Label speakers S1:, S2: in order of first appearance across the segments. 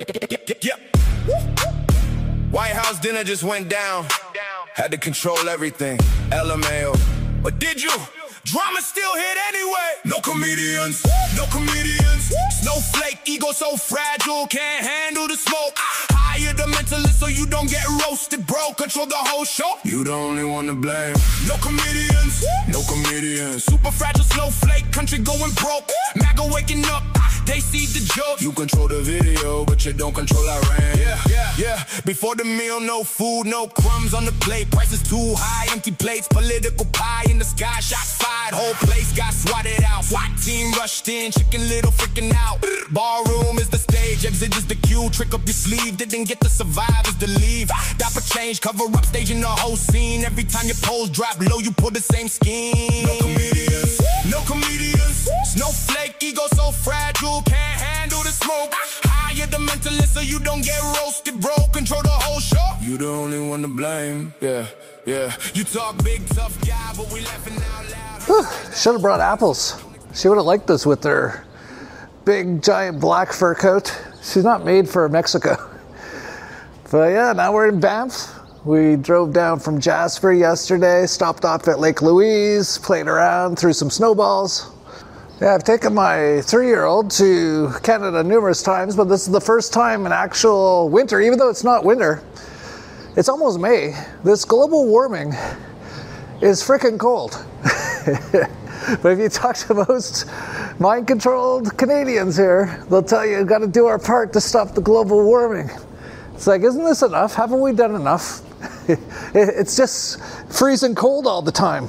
S1: Yeah. White House dinner just went down. Had to control everything. LMAO. But did you? Drama still hit anyway. No comedians. No comedians. Snowflake, ego so fragile, can't handle the smoke. Hire the mentalist so you don't get roasted, bro. Control the whole show. You the only one to blame. No comedians. No comedians. Super fragile snowflake, country going broke. MAGA waking up. They see the joke. You control the video, but you don't control Iran. Yeah. Before the meal, no food, no crumbs on the plate. Prices too high, empty plates, political pie in the sky. Shots fired, whole place got swatted out. SWAT team rushed in, Chicken Little freaking out. Ballroom is the stage, exit is the cue. Trick up your sleeve, didn't get the survivors to leave. Dapper change, cover up, staging the whole scene. Every time your polls drop low, you pull the same scheme. No comedians, no comedians. Snowflake, ego so fragile, can't handle the smoke. Hire the mentalist so you don't get roasted, bro. Control the whole show. You the only one to blame. Yeah. You talk big tough guy, but we laughing out loud.
S2: Should have brought apples. She would have liked this with her big giant black fur coat. She's not made for Mexico. But yeah, now we're in Banff. We drove down from Jasper yesterday, stopped off at Lake Louise, played around, threw some snowballs. Yeah, I've taken my 3-year-old to Canada numerous times, but this is the first time in actual winter, even though it's not winter. It's almost May. This global warming is freaking cold. But if you talk to most mind-controlled Canadians here, they'll tell you, we've got to do our part to stop the global warming. It's like, isn't this enough? Haven't we done enough? It's just freezing cold all the time.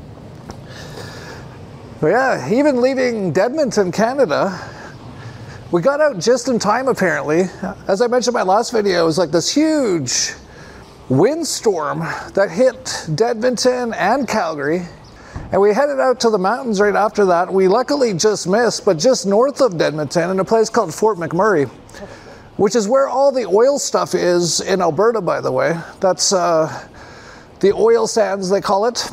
S2: But yeah, even leaving Edmonton, Canada, we got out just in time apparently. As I mentioned in my last video, it was like this huge windstorm that hit Edmonton and Calgary. And we headed out to the mountains right after that. We luckily just missed, but just north of Edmonton in a place called Fort McMurray, which is where all the oil stuff is in Alberta, by the way. That's the oil sands, they call it.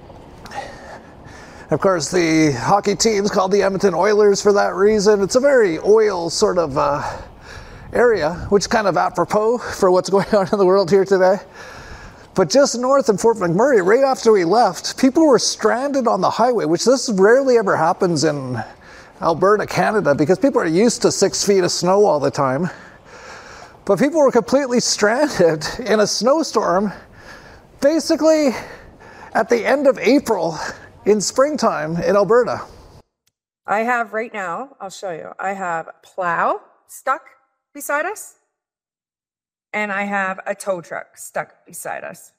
S2: Of course, the hockey team's called the Edmonton Oilers for that reason. It's a very oil sort of area, which is kind of apropos for what's going on in the world here today. But just north of Fort McMurray, right after we left, people were stranded on the highway, which this rarely ever happens in Alberta, Canada, because people are used to 6 feet of snow all the time. But people were completely stranded in a snowstorm, basically at the end of April in springtime in Alberta.
S3: I have right now, I'll show you, I have a plow stuck beside us, and I have a tow truck stuck beside us.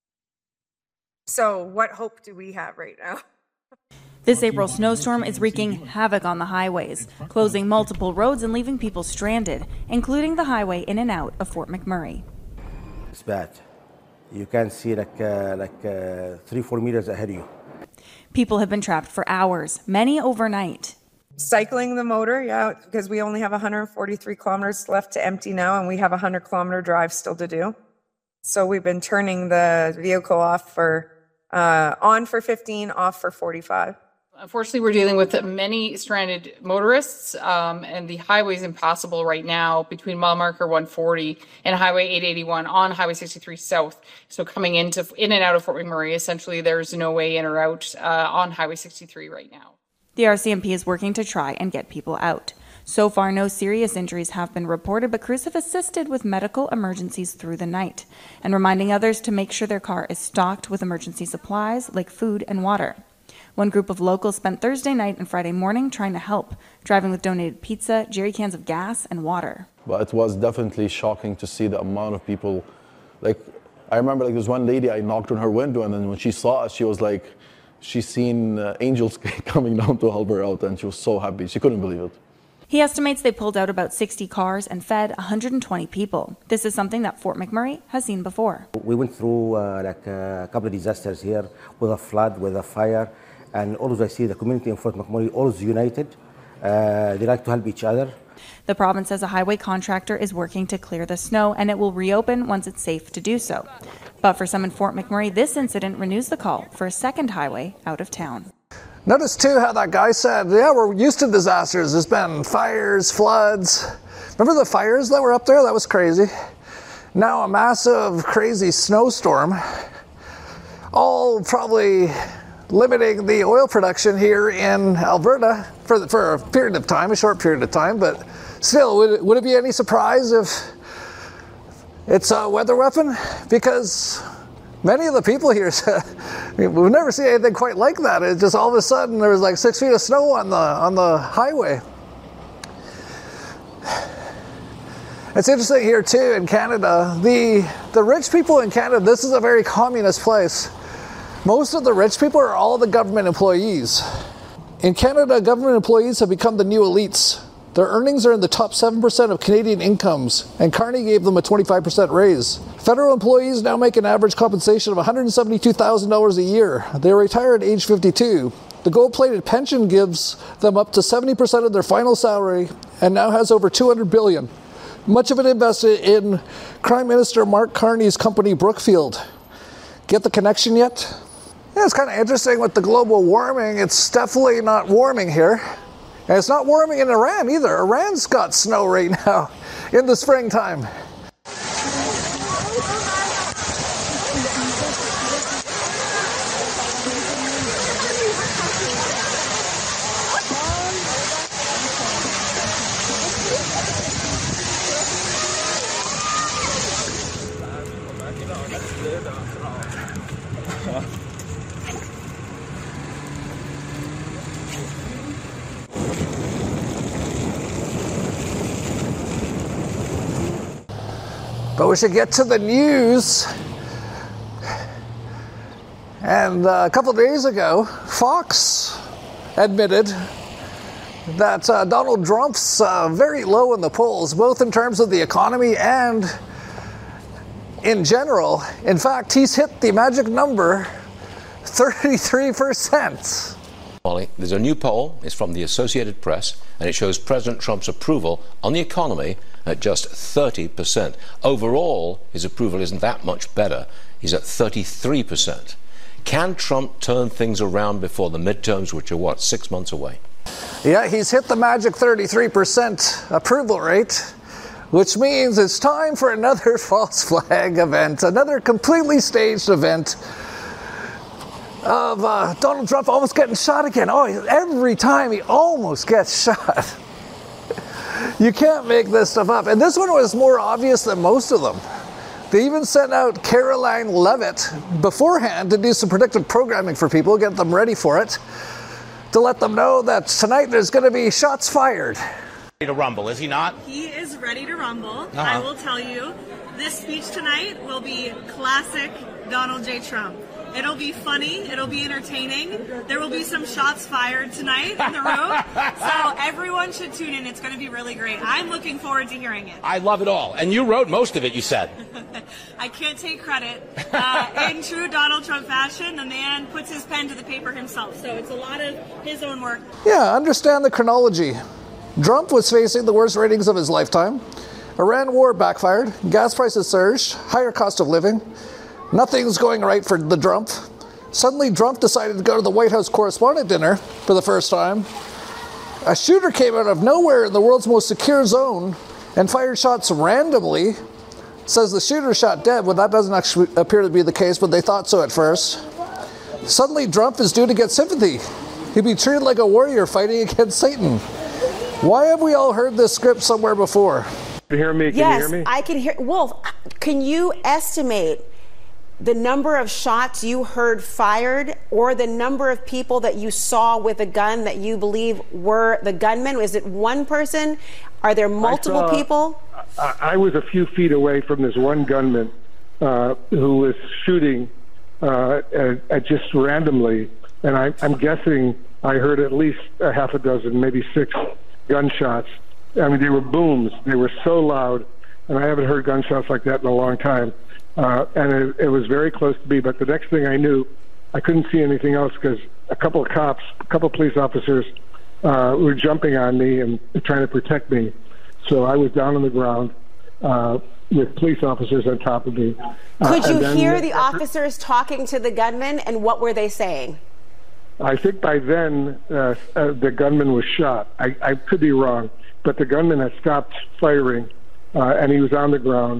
S3: So what hope do we have right now?
S4: This April snowstorm is wreaking havoc on the highways, closing multiple roads and leaving people stranded, including the highway in and out of Fort McMurray.
S5: It's bad. You can see like 3-4 meters ahead of you.
S4: People have been trapped for hours, many overnight.
S3: Cycling the motor, yeah, because we only have 143 kilometers left to empty now, and we have a 100-kilometer drive still to do. So we've been turning the vehicle off for on for 15, off for 45.
S6: Unfortunately, we're dealing with many stranded motorists, and the highway is impassable right now between mile marker 140 and Highway 881 on Highway 63 South. So coming in and out of Fort McMurray, essentially there's no way in or out on Highway 63 right now.
S4: The RCMP is working to try and get people out. So far, no serious injuries have been reported, but crews have assisted with medical emergencies through the night and reminding others to make sure their car is stocked with emergency supplies like food and water. One group of locals spent Thursday night and Friday morning trying to help, driving with donated pizza, jerry cans of gas, and water.
S7: But it was definitely shocking to see the amount of people. Like, I remember there's one lady, I knocked on her window, and then when she saw us, she was like, she's seen angels coming down to help her out, and she was so happy. She couldn't believe it.
S4: He estimates they pulled out about 60 cars and fed 120 people. This is something that Fort McMurray has seen before.
S5: We went through like a couple of disasters here with a flood, with a fire. And always I see the community in Fort McMurray always united. They like to help each other.
S4: The province says a highway contractor is working to clear the snow and it will reopen once it's safe to do so. But for some in Fort McMurray, this incident renews the call for a second highway out of town.
S2: Notice too how that guy said, yeah, we're used to disasters. There's been fires, floods. Remember the fires that were up there? That was crazy. Now a massive, crazy snowstorm, all probably limiting the oil production here in Alberta for a period of time, a short period of time, but still, would it be any surprise if it's a weather weapon? Because many of the people here said, we've never seen anything quite like that. It just all of a sudden there was like 6 feet of snow on the highway. It's interesting here too in Canada. The rich people in Canada, this is a very communist place. Most of the rich people are all the government employees. In Canada, government employees have become the new elites. Their earnings are in the top 7% of Canadian incomes, and Carney gave them a 25% raise. Federal employees now make an average compensation of $172,000 a year. They retire at age 52. The gold-plated pension gives them up to 70% of their final salary and now has over $200 billion. Much of it invested in Prime Minister Mark Carney's company Brookfield. Get the connection yet? Yeah, it's kind of interesting with the global warming. It's definitely not warming here. And it's not warming in Iran either. Iran's got snow right now in the springtime. But we should get to the news. And a couple of days ago, Fox admitted that Donald Trump's very low in the polls, both in terms of the economy and in general. In fact, he's hit the magic number, 33%.
S8: Molly, there's a new poll. It's from the Associated Press, and it shows President Trump's approval on the economy at just 30%. Overall, his approval isn't that much better. He's at 33%. Can Trump turn things around before the midterms, which are, 6 months away?
S2: Yeah, he's hit the magic 33% approval rate, which means it's time for another false flag event, another completely staged event of Donald Trump almost getting shot again. Oh, every time he almost gets shot. You can't make this stuff up. And this one was more obvious than most of them. They even sent out Caroline Levitt beforehand to do some predictive programming for people, get them ready for it, to let them know that tonight there's going to be shots fired.
S9: Ready to rumble, is he not?
S10: He is ready to rumble. I will tell you, this speech tonight will be classic Donald J. Trump. It'll be funny. It'll be entertaining. There will be some shots fired tonight in the room. So everyone should tune in. It's going to be really great. I'm looking forward to hearing it.
S9: I love it all. And you wrote most of it, you said.
S10: I can't take credit. In true Donald Trump fashion, the man puts his pen to the paper himself. So it's a lot of his own work.
S2: Yeah, understand the chronology. Trump was facing the worst ratings of his lifetime. Iran war backfired. Gas prices surged. Higher cost of living. Nothing's going right for the Trump. Suddenly, Trump decided to go to the White House correspondent dinner for the first time. A shooter came out of nowhere in the world's most secure zone and fired shots randomly. Says the shooter shot dead. Well, that doesn't actually appear to be the case, but they thought so at first. Suddenly, Trump is due to get sympathy. He'd be treated like a warrior fighting against Satan. Why have we all heard this script somewhere before?
S11: Can you hear me?
S12: Yes,
S11: you hear me?
S12: I can hear. Wolf, can you estimate the number of shots you heard fired or the number of people that you saw with a gun that you believe were the gunman? Is it one person? Are there multiple people?
S11: I was a few feet away from this one gunman who was shooting just randomly. And I'm guessing I heard at least a half a dozen, maybe 6 gunshots. I mean, they were booms. They were so loud. And I haven't heard gunshots like that in a long time. And it was very close to me, but the next thing I knew, I couldn't see anything else because a couple of police officers were jumping on me and trying to protect me. So I was down on the ground with police officers on top of me.
S12: Could you hear the officers talking to the gunman, and what were they saying?
S11: I think by then the gunman was shot. I could be wrong, but the gunman has stopped firing, and he was on the ground.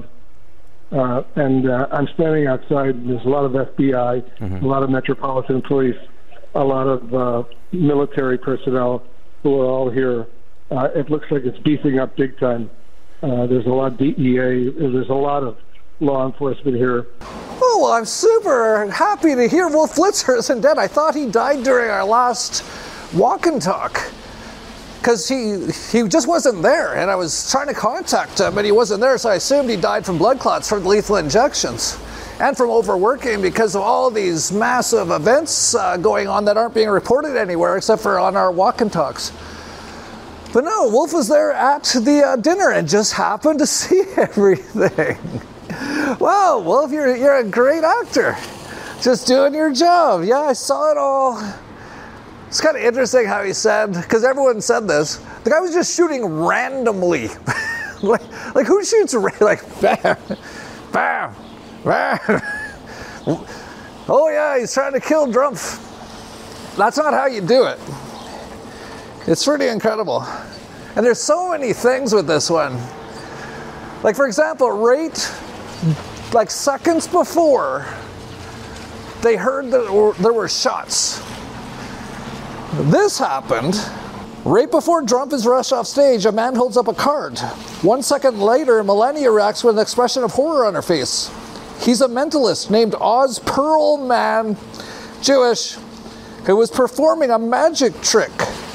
S11: I'm standing outside, and there's a lot of FBI, a lot of Metropolitan Police, a lot of military personnel who are all here. It looks like it's beefing up big time. There's a lot of DEA. There's a lot of law enforcement here.
S2: Oh, well, I'm super happy to hear Wolf Blitzer isn't dead. I thought he died during our last walk and talk, because he just wasn't there, and I was trying to contact him, and he wasn't there, so I assumed he died from blood clots from lethal injections and from overworking because of all these massive events going on that aren't being reported anywhere except for on our walk and talks. But no, Wolf was there at the dinner and just happened to see everything. Wow, Wolf, you're a great actor. Just doing your job. Yeah, I saw it all. It's kind of interesting how he said, because everyone said this, the guy was just shooting randomly. like who shoots like bam, bam, bam. Oh yeah, he's trying to kill Drumpf. That's not how you do it. It's pretty incredible. And there's so many things with this one. Like, for example, right like seconds before they heard that there were shots. This happened right before Trump is rushed off stage. A man holds up a card. 1 second later, Melania reacts with an expression of horror on her face. He's a mentalist named Oz Perlman, Jewish, who was performing a magic trick.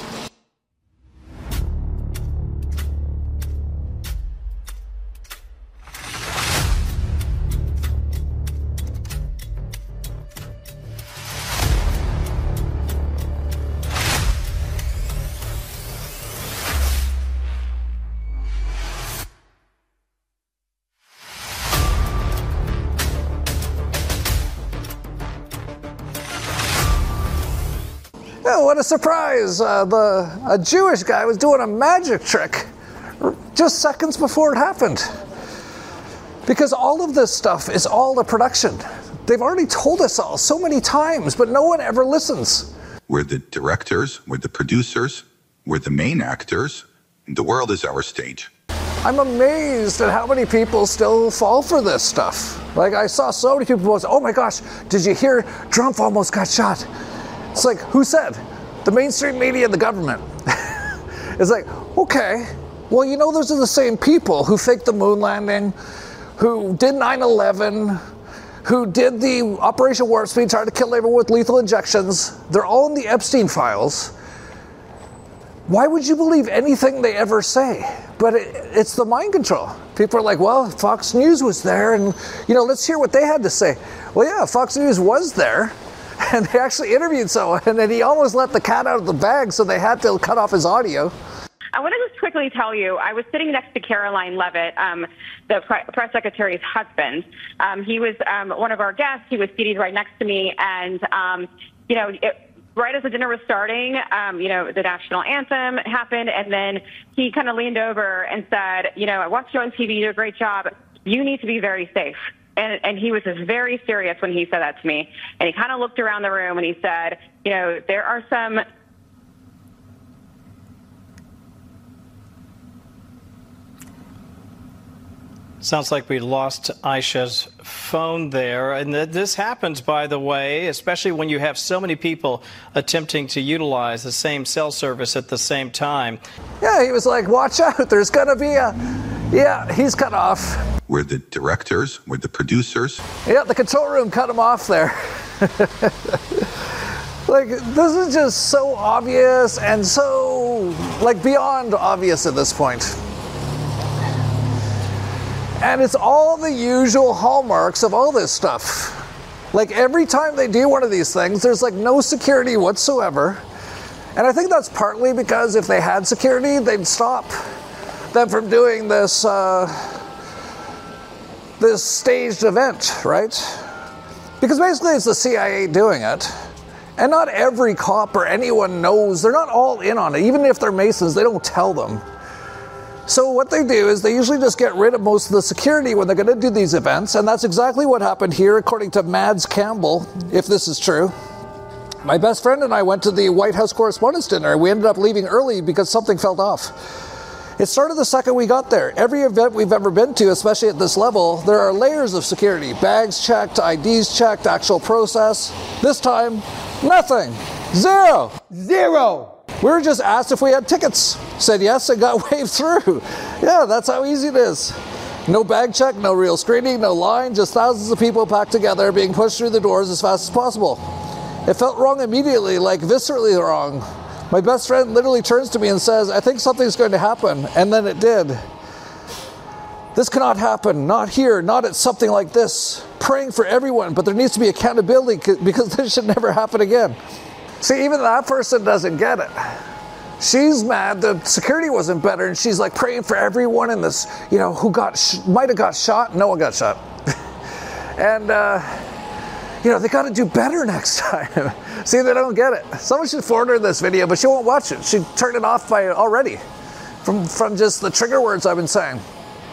S2: Oh, what a surprise. A Jewish guy was doing a magic trick just seconds before it happened. Because all of this stuff is all a production. They've already told us all so many times, but no one ever listens.
S13: We're the directors, we're the producers, we're the main actors. The world is our stage.
S2: I'm amazed at how many people still fall for this stuff. Like, I saw so many people post, oh my gosh, did you hear Trump almost got shot? It's like, who said? The mainstream media and the government. It's like, okay, well, you know, those are the same people who faked the moon landing, who did 9/11, who did the Operation Warp Speed, tried to kill everyone with lethal injections. They're all in the Epstein files. Why would you believe anything they ever say? But it's the mind control. People are like, well, Fox News was there, and, you know, let's hear what they had to say. Well, yeah, Fox News was there. And they actually interviewed someone, and then he almost let the cat out of the bag, so they had to cut off his audio.
S14: I want to just quickly tell you, I was sitting next to Caroline Levitt, the press secretary's husband. He was one of our guests. He was seated right next to me, and, you know, right as the dinner was starting, you know, the national anthem happened, and then he kind of leaned over and said, you know, I watched you on TV, you do a great job. You need to be very safe. And he was just very serious when he said that to me. And he kind of looked around the room and he said, you know, there are some...
S15: Sounds like we lost Aisha's phone there. And this happens, by the way, especially when you have so many people attempting to utilize the same cell service at the same time.
S2: Yeah, he was like, watch out, there's going to be a... Yeah, he's cut off.
S13: We're the directors, we're the producers.
S2: Yeah, the control room cut him off there. Like, this is just so obvious and so, like, beyond obvious at this point. And it's all the usual hallmarks of all this stuff. Like, every time they do one of these things, there's like no security whatsoever. And I think that's partly because if they had security, they'd stop them from doing this this staged event, right? Because basically it's the CIA doing it. And not every cop or anyone knows. They're not all in on it. Even if they're Masons, they don't tell them. So what they do is they usually just get rid of most of the security when they're going to do these events. And that's exactly what happened here, according to Mads Campbell, if this is true. My best friend and I went to the White House Correspondents' Dinner. We ended up leaving early because something felt off. It started the second we got there. Every event we've ever been to, especially at this level, there are layers of security. Bags checked, IDs checked, actual process. This time, nothing. Zero. We were just asked if we had tickets. Said yes and got waved through. Yeah, that's how easy it is. No bag check, no real screening, no line, just thousands of people packed together being pushed through the doors as fast as possible. It felt wrong immediately, like viscerally wrong. My best friend literally turns to me and says, I think something's going to happen, and then it did. This cannot happen, not here, not at something like this. Praying for everyone, but there needs to be accountability because this should never happen again. See, even that person doesn't get it. She's mad that security wasn't better, and she's like praying for everyone in this, who might have got shot. No one got shot. And, they got to do better next time. See, they don't get it. Someone should forward her this video, but she won't watch it. She turned it off already from just the trigger words I've been saying.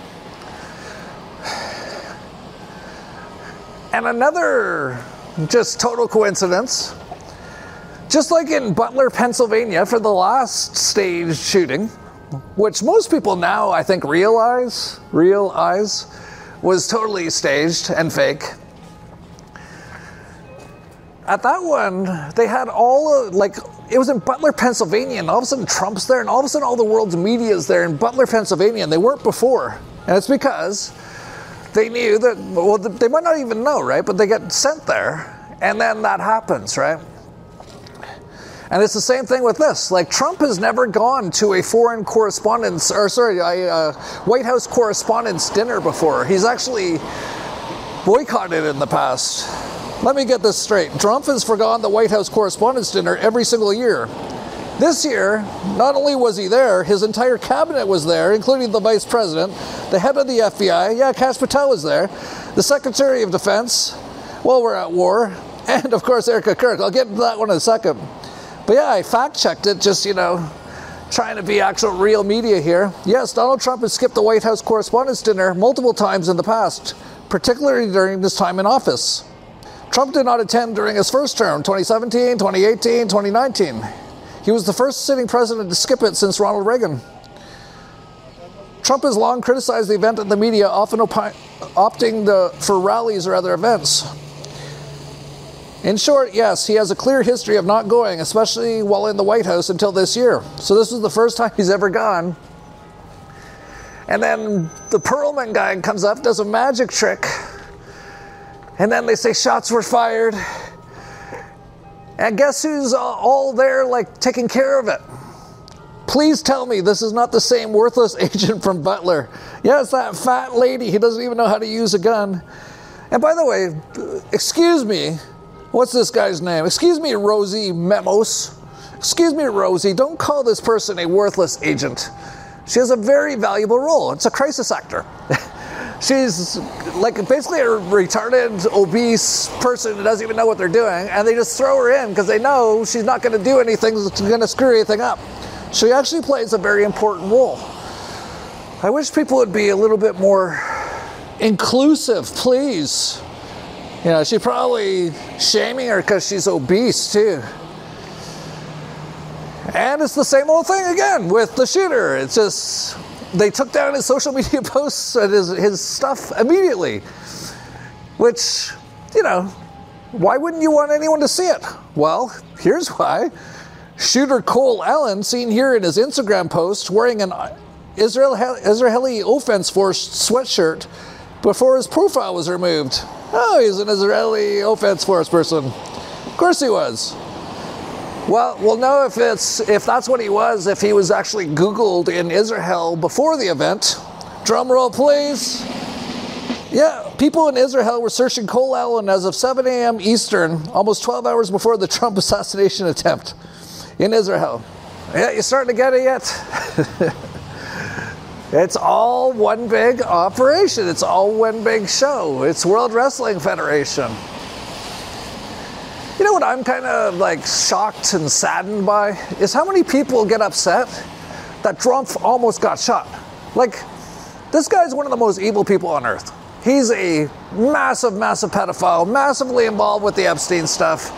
S2: And another just total coincidence. Just like in Butler, Pennsylvania, for the last staged shooting, which most people now, I think, realize was totally staged and fake. At that one, they had it was in Butler, Pennsylvania, and all of a sudden Trump's there, and all of a sudden all the world's media is there in Butler, Pennsylvania, and they weren't before. And it's because they knew that, they might not even know, right? But they get sent there, and then that happens, right? And it's the same thing with this. Like, Trump has never gone to a White House correspondents' dinner before. He's actually boycotted in the past. Let me get this straight. Trump has forgone the White House correspondents' dinner every single year. This year, not only was he there, his entire cabinet was there, including the vice president, the head of the FBI, Kash Patel was there, the Secretary of Defense, while we're at war, and of course Erica Kirk. I'll get into that one in a second. But yeah, I fact-checked it, just, trying to be actual real media here. Yes, Donald Trump has skipped the White House Correspondents' Dinner multiple times in the past, particularly during his time in office. Trump did not attend during his first term, 2017, 2018, 2019. He was the first sitting president to skip it since Ronald Reagan. Trump has long criticized the event in the media, often opting for rallies or other events. In short, yes, he has a clear history of not going, especially while in the White House until this year. So this was the first time he's ever gone. And then the Perlman guy comes up, does a magic trick, and then they say shots were fired. And guess who's all there, taking care of it? Please tell me this is not the same worthless agent from Butler. Yeah, it's that fat lady. He doesn't even know how to use a gun. And by the way, excuse me, what's this guy's name? Excuse me, Rosie Memos. Excuse me, Rosie, don't call this person a worthless agent. She has a very valuable role. It's a crisis actor. She's basically a retarded, obese person who doesn't even know what they're doing, and they just throw her in because they know she's not going to do anything that's going to screw anything up. She actually plays a very important role. I wish people would be a little bit more inclusive, please. She's probably shaming her because she's obese, too. And it's the same old thing again with the shooter. It's just, they took down his social media posts and his stuff immediately. Which, why wouldn't you want anyone to see it? Well, here's why. Shooter Cole Allen, seen here in his Instagram post, wearing an Israeli Offense Force sweatshirt before his profile was removed. Oh, he's an Israeli Offense Force person. Of course he was. Well, we'll know if that's what he was, if he was actually Googled in Israel before the event. Drum roll, please. Yeah, people in Israel were searching Cole Allen as of 7 a.m. Eastern, almost 12 hours before the Trump assassination attempt in Israel. Yeah, you starting to get it yet? It's all one big operation. It's all one big show. It's World Wrestling Federation. You know what I'm kind of shocked and saddened by? Is how many people get upset that Trump almost got shot. This guy's one of the most evil people on earth. He's a massive, massive pedophile, massively involved with the Epstein stuff.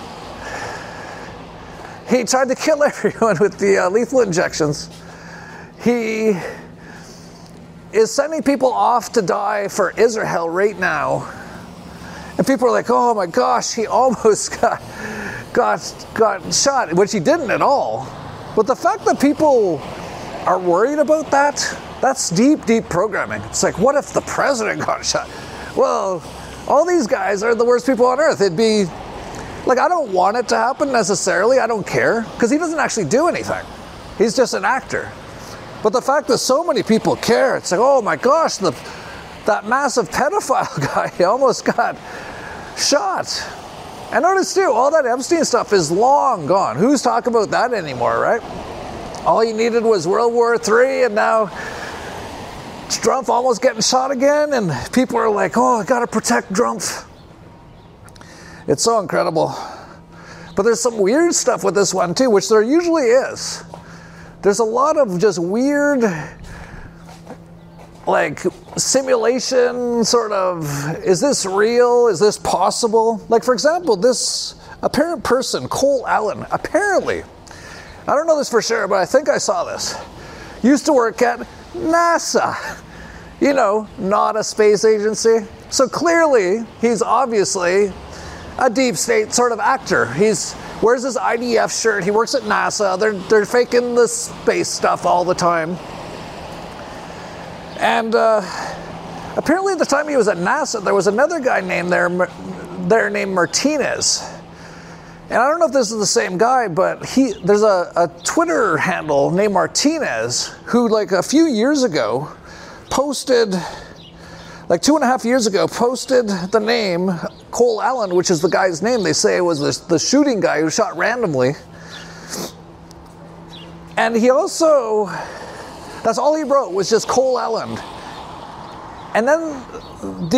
S2: He tried to kill everyone with the lethal injections. he is sending people off to die for Israel right now. And people are like, oh my gosh, he almost got shot, which he didn't at all. But the fact that people are worried about that, that's deep, deep programming. It's like, what if the president got shot? Well, all these guys are the worst people on earth. It'd be, like, I don't want it to happen necessarily. I don't care, because he doesn't actually do anything. He's just an actor. But the fact that so many people care, it's like, oh my gosh, that massive pedophile guy almost got shot. And notice too, all that Epstein stuff is long gone. Who's talking about that anymore, right? All you needed was World War III, and now Trump almost getting shot again, and people are like, oh, I gotta protect Trump. It's so incredible. But there's some weird stuff with this one too, which there usually is. There's a lot of just weird, like, simulation sort of, is this real? Is this possible? Like, for example, this apparent person, Cole Allen, apparently, I don't know this for sure, but I think I saw this, used to work at NASA. You know, not a space agency. So clearly, he's obviously a deep state sort of actor. He's wears his IDF shirt. He works at NASA. They're faking the space stuff all the time. And apparently at the time he was at NASA, there was another guy named named Martinez. And I don't know if this is the same guy, but there's a Twitter handle named Martinez who, like, a few years ago posted, like 2.5 years ago, posted the name Cole Allen, which is the guy's name. They say it was the shooting guy who shot randomly. And he also, that's all he wrote was just Cole Allen. And then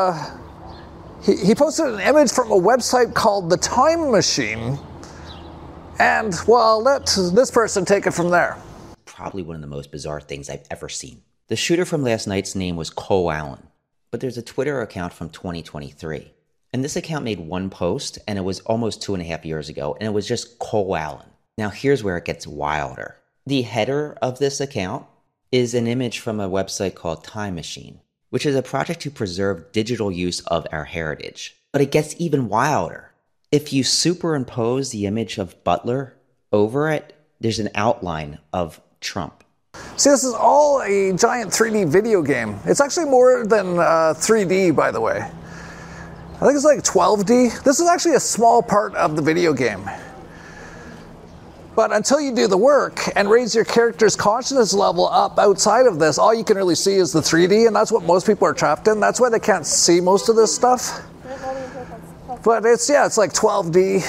S2: he posted an image from a website called The Time Machine. And, well, I'll let this person take it from there.
S16: Probably one of the most bizarre things I've ever seen. The shooter from last night's name was Cole Allen, but there's a Twitter account from 2023. And this account made one post, and it was almost 2.5 years ago, and it was just Cole Allen. Now here's where it gets wilder. The header of this account is an image from a website called Time Machine, which is a project to preserve digital use of our heritage. But it gets even wilder. If you superimpose the image of Butler over it, there's an outline of Trump.
S2: See, this is all a giant 3D video game. It's actually more than 3D, by the way. I think it's like 12D. This is actually a small part of the video game. But until you do the work and raise your character's consciousness level up outside of this, all you can really see is the 3D, and that's what most people are trapped in. That's why they can't see most of this stuff. But it's like 12D.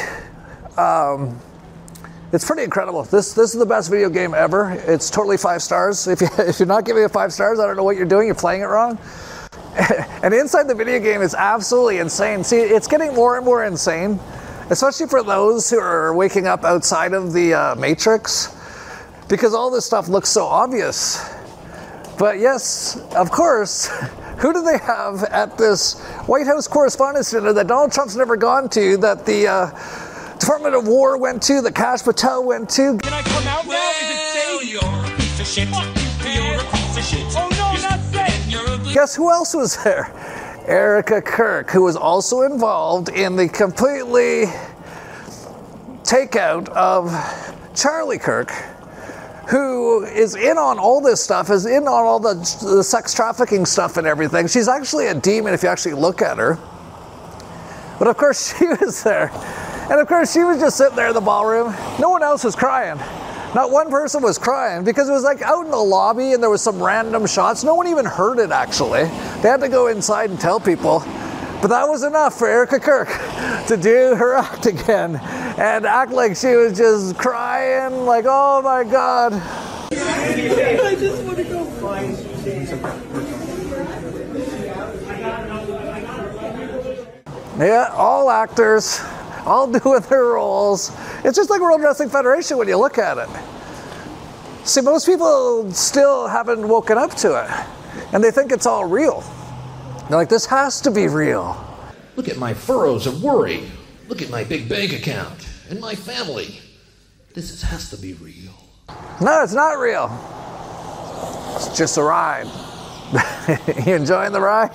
S2: It's pretty incredible. This is the best video game ever. It's totally 5 stars. If you're not giving it 5 stars, I don't know what you're doing. You're playing it wrong. And inside the video game is absolutely insane. See, it's getting more and more insane, especially for those who are waking up outside of the Matrix, because all this stuff looks so obvious. But yes, of course, who do they have at this White House Correspondents' Dinner that Donald Trump's never gone to, that the Department of War went to, that Kash Patel went to?
S17: Can I come out now? Is it safe? You're a piece of shit. You're a piece of shit. Oh no, not safe.
S2: Guess who else was there? Erica Kirk, who was also involved in the completely takeout of Charlie Kirk, who is in on all this stuff, is in on all the sex trafficking stuff and everything. She's actually a demon if you actually look at her. But of course she was there. And of course she was just sitting there in the ballroom. No one else was crying. Not one person was crying, because it was like out in the lobby and there was some random shots. No one even heard it, actually. They had to go inside and tell people. But that was enough for Erica Kirk to do her act again and act like she was just crying, like, oh my God.
S17: I just want to go find
S2: Yeah, all actors, all doing their roles. It's just like World Wrestling Federation when you look at it. See, most people still haven't woken up to it, and they think it's all real. They're like, this has to be real.
S18: Look at my furrows of worry. Look at my big bank account and my family. This has to be real.
S2: No, it's not real. It's just a ride. You enjoying the ride?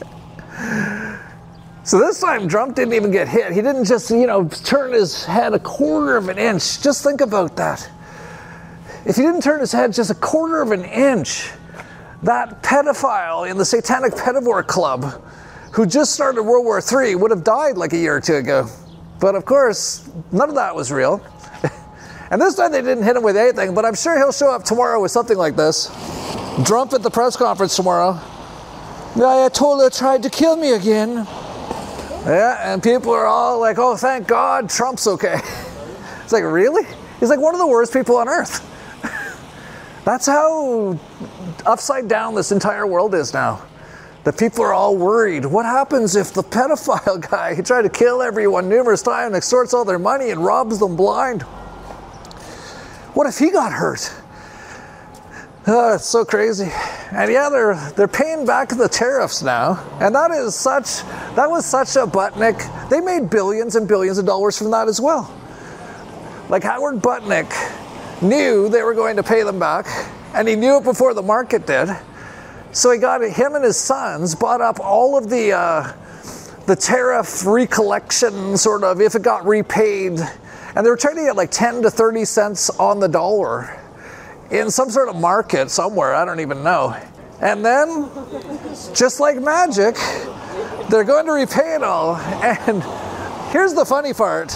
S2: So this time Trump didn't even get hit. He didn't just, turn his head a quarter of an inch. Just think about that. If he didn't turn his head just a quarter of an inch, that pedophile in the Satanic Pedivore Club who just started World War III would have died like a year or two ago. But of course, none of that was real. And this time they didn't hit him with anything, but I'm sure he'll show up tomorrow with something like this. Trump at the press conference tomorrow. The Ayatollah tried to kill me again. Yeah, and people are all like, oh, thank God, Trump's okay. It's like, really? He's like one of the worst people on earth. That's how upside down this entire world is now. The people are all worried. What happens if the pedophile guy, he tried to kill everyone numerous times, extorts all their money and robs them blind? What if he got hurt? It's so crazy. And yeah, they're paying back the tariffs now. And that was such a Butnick. They made billions and billions of dollars from that as well. Like Howard Butnick knew they were going to pay them back, and he knew it before the market did. So him and his sons bought up all of the tariff recollection, sort of, if it got repaid. And they were trading at like 10 to 30 cents on the dollar in some sort of market somewhere, I don't even know. And then, just like magic, they're going to repay it all. And here's the funny part.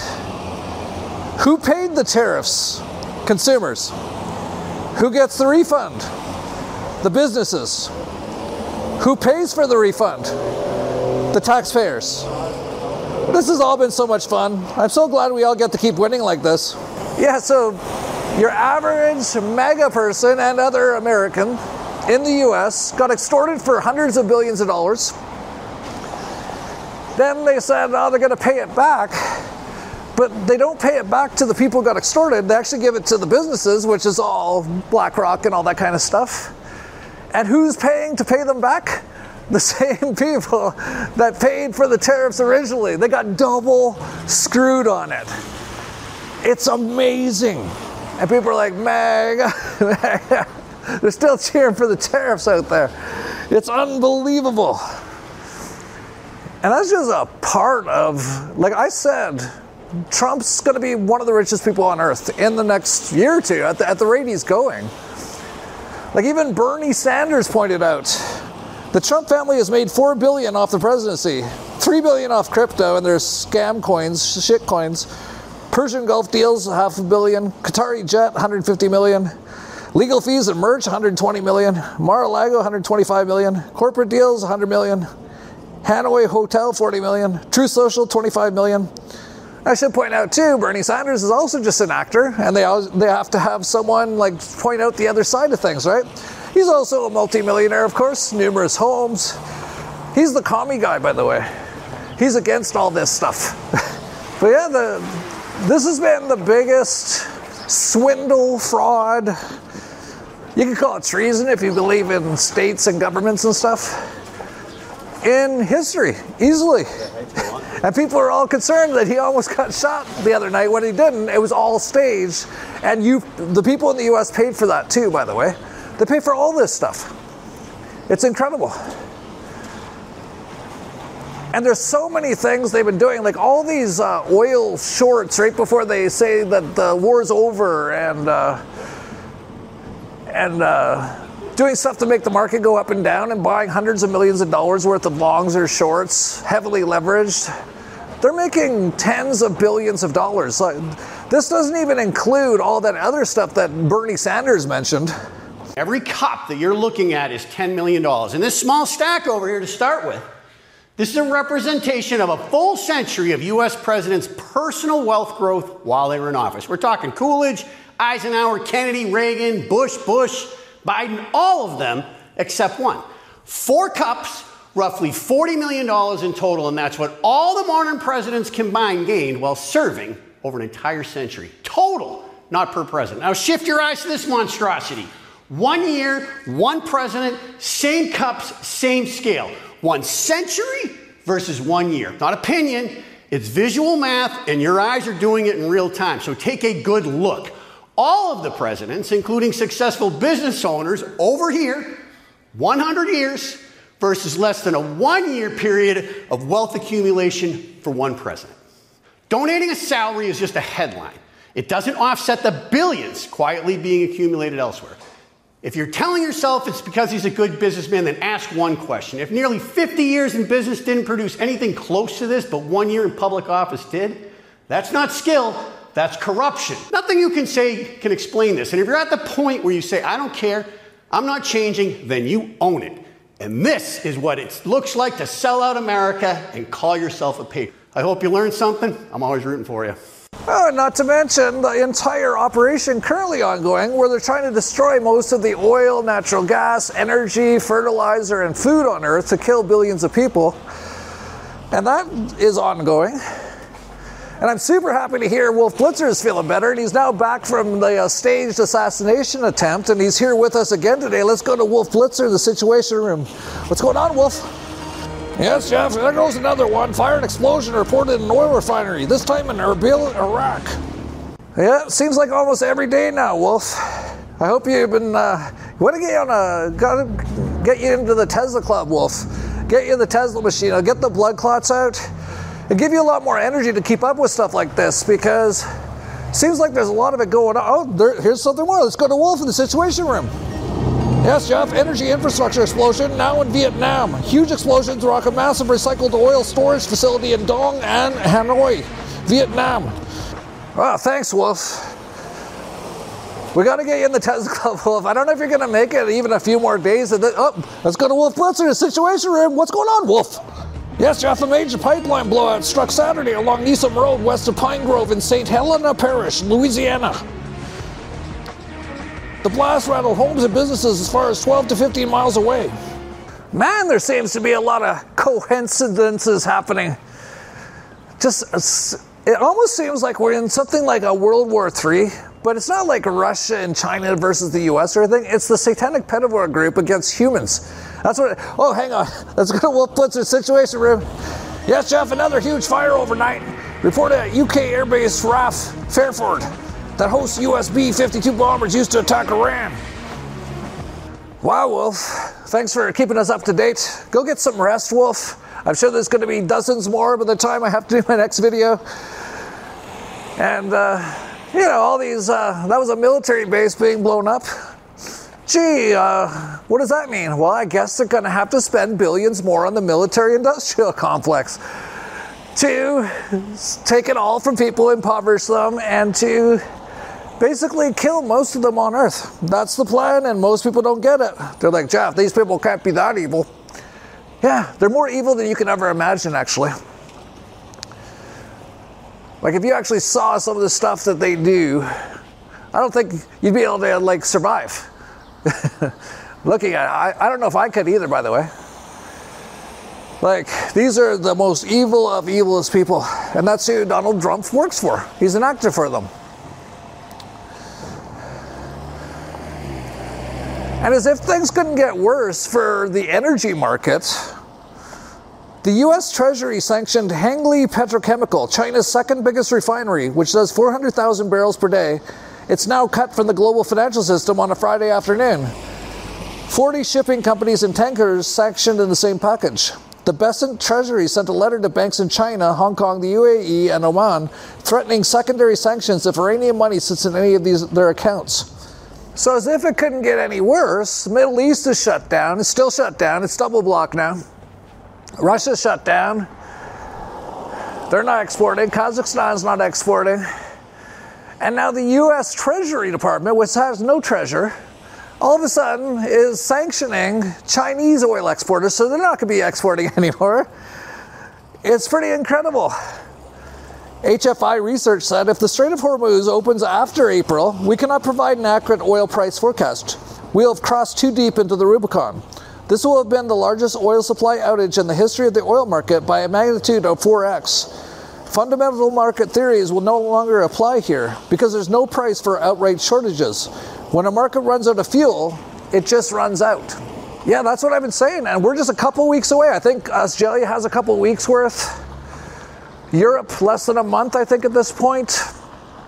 S2: Who paid the tariffs? Consumers. Who gets the refund? The businesses. Who pays for the refund? The taxpayers. This has all been so much fun. I'm so glad we all get to keep winning like this. Yeah, so your average MAGA person and other American in the US got extorted for hundreds of billions of dollars. Then they said, oh, they're going to pay it back. But they don't pay it back to the people who got extorted. They actually give it to the businesses, which is all BlackRock and all that kind of stuff. And who's paying to pay them back? The same people that paid for the tariffs originally. They got double screwed on it. It's amazing. And people are like, MAGA. They're still cheering for the tariffs out there. It's unbelievable. And that's just a part of, like I said, Trump's going to be one of the richest people on earth in the next year or two at the rate he's going. Like even Bernie Sanders pointed out, the Trump family has made $4 billion off the presidency, $3 billion off crypto and their scam coins, shit coins. Persian Gulf deals, $500 million. Qatari jet, $150 million. Legal fees and merch, $120 million. Mar-a-Lago, $125 million. Corporate deals, $100 million. Hanoi Hotel, $40 million. Truth Social, $25 million. I should point out too, Bernie Sanders is also just an actor, and they have to have someone like point out the other side of things, right? He's also a multimillionaire, of course, numerous homes. He's the commie guy, by the way. He's against all this stuff. But yeah, this has been the biggest swindle, fraud. You can call it treason if you believe in states and governments and stuff. In history, easily. And people are all concerned that he almost got shot the other night when he didn't. It was all staged. And the people in the US paid for that too, by the way. They pay for all this stuff. It's incredible. And there's so many things they've been doing, like all these oil shorts right before they say that the war's over, and doing stuff to make the market go up and down, and buying hundreds of millions of dollars worth of longs or shorts, heavily leveraged. They're making tens of billions of dollars. This doesn't even include all that other stuff that Bernie Sanders mentioned.
S19: Every cup that you're looking at is $10 million. And this small stack over here to start with, this is a representation of a full century of U.S. presidents' personal wealth growth while they were in office. We're talking Coolidge, Eisenhower, Kennedy, Reagan, Bush, Biden, all of them except one. 4 cups, roughly $40 million in total, and that's what all the modern presidents combined gained while serving over an entire century. Total, not per president. Now shift your eyes to this monstrosity. 1 year, 1 president, same cups, same scale. 1 century versus 1 year. Not opinion, it's visual math, and your eyes are doing it in real time. So take a good look. All of the presidents, including successful business owners over here, 100 years versus less than a 1-year period of wealth accumulation for one president. Donating a salary is just a headline. It doesn't offset the billions quietly being accumulated elsewhere. If you're telling yourself it's because he's a good businessman, then ask one question. If nearly 50 years in business didn't produce anything close to this, but 1 year in public office did, that's not skill, that's corruption. Nothing you can say can explain this. And if you're at the point where you say, I don't care, I'm not changing, then you own it. And this is what it looks like to sell out America and call yourself a patriot. I hope you learned something. I'm always rooting for you.
S2: Oh, not to mention the entire operation currently ongoing where they're trying to destroy most of the oil, natural gas, energy, fertilizer, and food on Earth to kill billions of people. And that is ongoing. And I'm super happy to hear Wolf Blitzer is feeling better, and he's now back from the staged assassination attempt, and he's here with us again today. Let's go to Wolf Blitzer, the Situation Room. What's going on, Wolf? Yes, Jeff, there goes another one. Fire and explosion reported in an oil refinery, this time in Erbil, Iraq. Yeah, it seems like almost every day now, Wolf. I hope you've been, want to get you into the Tesla Club, Wolf. Get you in the Tesla machine. I'll get the blood clots out. It'll give you a lot more energy to keep up with stuff like this because it seems like there's a lot of it going on. Oh, here's something more. Let's go to Wolf in the Situation Room. Yes, Jeff, energy infrastructure explosion now in Vietnam. Huge explosions rock a massive recycled oil storage facility in Dong An, Hanoi, Vietnam. Wow, thanks, Wolf. We got to get you in the Tesla Club, Wolf. I don't know if you're going to make it even a few more days. Let's go to Wolf Blitzer, the Situation Room. What's going on, Wolf? Yes, Jeff, a major pipeline blowout struck Saturday along Neeson Road west of Pine Grove in St. Helena Parish, Louisiana. The blast rattled homes and businesses as far as 12 to 15 miles away. Man, there seems to be a lot of coincidences happening. It almost seems like we're in something like a World War III, but it's not like Russia and China versus the US or anything. It's the Satanic Pedivore group against humans. That's what oh, hang on. Let's go to Wolf Blitzer Situation Room. Yes, Jeff, another huge fire overnight. Reported at UK airbase RAF Fairford that hosts US B-52 bombers used to attack Iran. Wow, Wolf. Thanks for keeping us up to date. Go get some rest, Wolf. I'm sure there's going to be dozens more by the time I have to do my next video. And, all these, that was a military base being blown up. Gee, what does that mean? Well, I guess they're going to have to spend billions more on the military-industrial complex to take it all from people, impoverish them, and to basically kill most of them on Earth. That's the plan, and most people don't get it. They're like, Jeff, these people can't be that evil. Yeah, they're more evil than you can ever imagine, actually. Like, if you actually saw some of the stuff that they do, I don't think you'd be able to, survive. Looking at it, I don't know if I could either, by the way. These are the most evil of evilest people, and that's who Donald Trump works for. He's an actor for them. And as if things couldn't get worse for the energy market, the U.S. Treasury sanctioned Hengli Petrochemical, China's second biggest refinery, which does 400,000 barrels per day. It's now cut from the global financial system on a Friday afternoon. 40 shipping companies and tankers sanctioned in the same package. The Besant Treasury sent a letter to banks in China, Hong Kong, the UAE, and Oman, threatening secondary sanctions if Iranian money sits in any of their accounts. So as if it couldn't get any worse, the Middle East is shut down. It's still shut down. It's double blocked now. Russia's shut down. They're not exporting. Kazakhstan's not exporting. And now the U.S. Treasury Department, which has no treasure, all of a sudden is sanctioning Chinese oil exporters, so they're not going to be exporting anymore. It's pretty incredible. HFI research said if the Strait of Hormuz opens after April, we cannot provide an accurate oil price forecast. We'll have crossed too deep into the Rubicon. This will have been the largest oil supply outage in the history of the oil market by a magnitude of 4x. Fundamental market theories will no longer apply here because there's no price for outright shortages. When a market runs out of fuel, it just runs out. Yeah, that's what I've been saying, and we're just a couple weeks away. I think Australia has a couple weeks worth. Europe, less than a month, I think, at this point.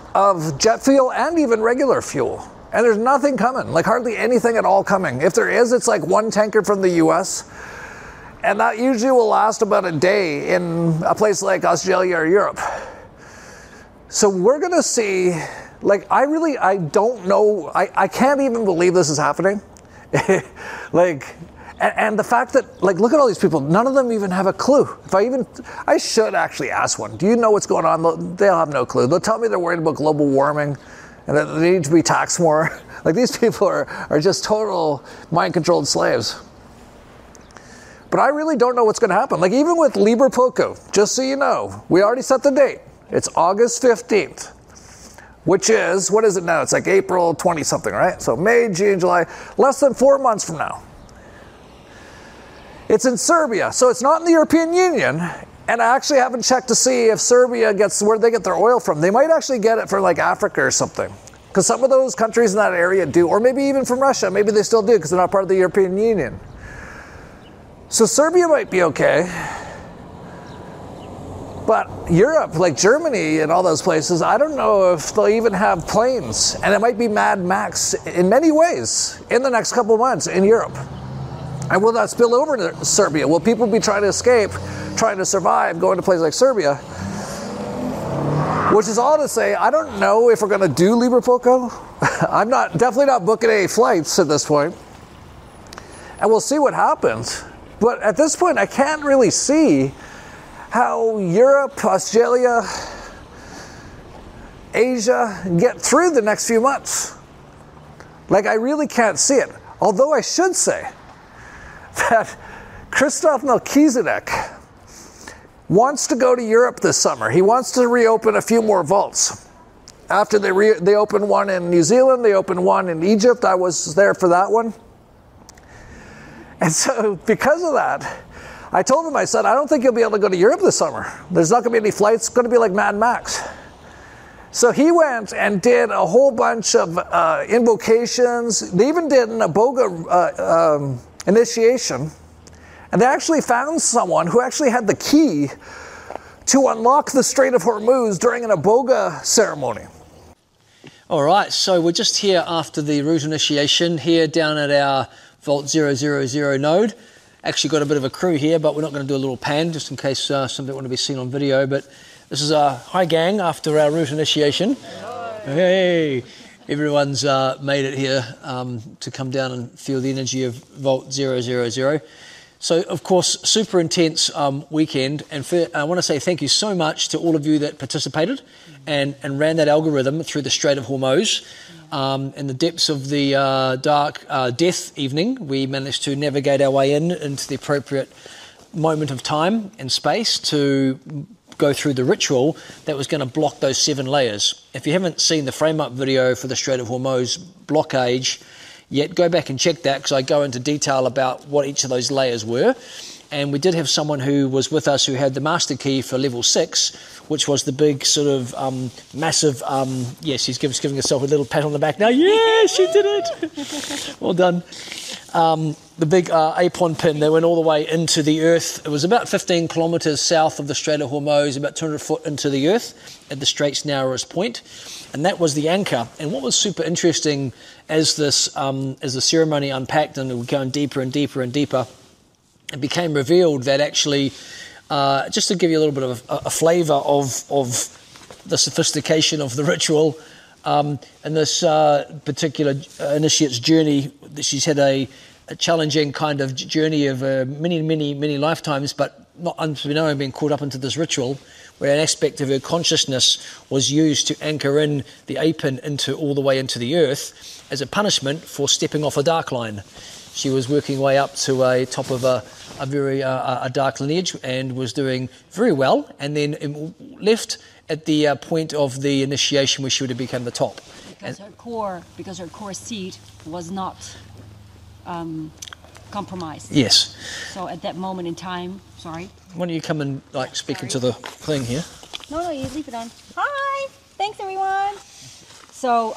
S2: of jet fuel and even regular fuel. And there's nothing coming, like hardly anything at all coming. If there is, it's like one tanker from the US. And that usually will last about a day in a place like Australia or Europe. So we're going to see, like, I don't know, I can't even believe this is happening. Like, and the fact that, like, look at all these people, none of them even have a clue. I should actually ask one, do you know what's going on? They'll have no clue. They'll tell me they're worried about global warming and that they need to be taxed more. Like, these people are just total mind-controlled slaves. But I really don't know what's going to happen. Like, even with Liber Poco, just so you know, we already set the date. It's August 15th, which is, what is it now? It's like April 20-something, right? So May, June, July, less than 4 months from now. It's in Serbia, so it's not in the European Union. And I actually haven't checked to see if Serbia gets where they get their oil from. They might actually get it from like Africa or something. Because some of those countries in that area do, or maybe even from Russia. Maybe they still do because they're not part of the European Union. So Serbia might be okay. But Europe, like Germany and all those places, I don't know if they'll even have planes. And it might be Mad Max in many ways in the next couple of months in Europe. And will that spill over to Serbia? Will people be trying to escape, trying to survive, going to places like Serbia? Which is all to say, I don't know if we're going to do Liber Poco. I'm definitely not booking any flights at this point. And we'll see what happens. But at this point, I can't really see how Europe, Australia, Asia get through the next few months. Like, I really can't see it. Although I should say that Christoph Melchizedek wants to go to Europe this summer. He wants to reopen a few more vaults. After they opened one in New Zealand, they opened one in Egypt. I was there for that one. And so because of that, I told him, I said, I don't think you'll be able to go to Europe this summer. There's not going to be any flights. It's going to be like Mad Max. So he went and did a whole bunch of invocations. They even did an Iboga initiation. And they actually found someone who actually had the key to unlock the Strait of Hormuz during an Iboga ceremony.
S20: All right, so we're just here after the route initiation, here down at our Vault 000 node. Actually got a bit of a crew here, but we're not going to do a little pan just in case something want to be seen on video. But this is a hi gang after our route initiation. Hey, everyone's made it here to come down and feel the energy of Vault 000. So, of course, super intense weekend. And I want to say thank you so much to all of you that participated and ran that algorithm through the Strait of Hormuz. In the depths of the dark death evening, we managed to navigate our way into the appropriate moment of time and space to go through the ritual that was going to block those 7 layers. If you haven't seen the frame-up video for the Strait of Hormuz blockage yet, go back and check that because I go into detail about what each of those layers were. And we did have someone who was with us who had the master key for level 6, which was the big sort of massive, yes, she's giving herself a little pat on the back now. Yes, she did it. Well done. The big APON pin that went all the way into the earth. It was about 15 kilometers south of the Strait of Hormuz, about 200 foot into the earth at the strait's narrowest point. And that was the anchor. And what was super interesting as the ceremony unpacked and we were going deeper and deeper and deeper, it became revealed that actually, just to give you a little bit of a flavour of the sophistication of the ritual, and this particular initiate's journey, she's had a challenging kind of journey of many lifetimes, but not unbeknown being caught up into this ritual, where an aspect of her consciousness was used to anchor in the APIN all the way into the earth as a punishment for stepping off a dark line. She was working way up to a top of a very dark lineage and was doing very well, and then left at the point of the initiation where she would have become the top.
S21: Because her core seed was not compromised.
S20: Yes.
S21: So at that moment in time, sorry.
S20: Why don't you come and speak into the thing here?
S21: No, you leave it on. Hi, thanks everyone. So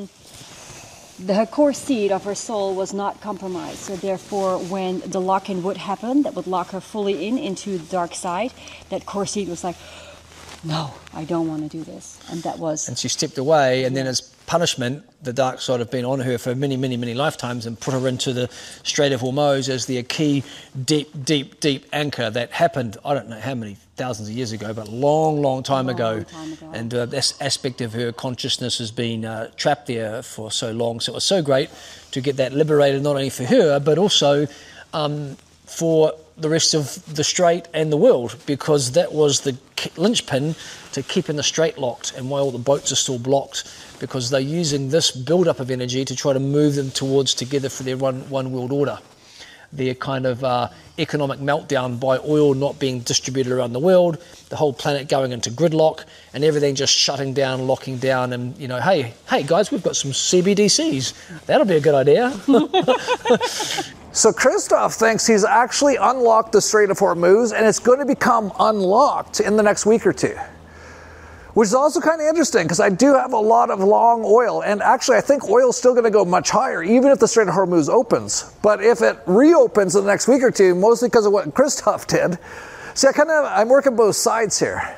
S21: her core seed of her soul was not compromised. So therefore, when the lock-in would happen, that would lock her fully into the dark side, that core seed was like, no, I don't want to do this. And that was...
S20: And she stepped away, and then as punishment, the dark side have been on her for many, many, many lifetimes and put her into the Strait of Hormuz as the key deep anchor that happened, I don't know how many thousands of years ago, but long time ago. And this aspect of her consciousness has been trapped there for so long. So it was so great to get that liberated, not only for her, but also for the rest of the Strait and the world, because that was the linchpin to keeping the Strait locked and why all the boats are still blocked, because they're using this build-up of energy to try to move them towards together for their one world order. Their kind of economic meltdown by oil not being distributed around the world, the whole planet going into gridlock, and everything just shutting down, locking down, and, you know, hey guys, we've got some CBDCs. That'll be a good idea.
S2: So Christoph thinks he's actually unlocked the Strait of Hormuz, and it's going to become unlocked in the next week or two. Which is also kind of interesting, because I do have a lot of long oil, and actually I think oil's still going to go much higher, even if the Strait of Hormuz opens. But if it reopens in the next week or two, mostly because of what Christoph did, see, I'm working both sides here.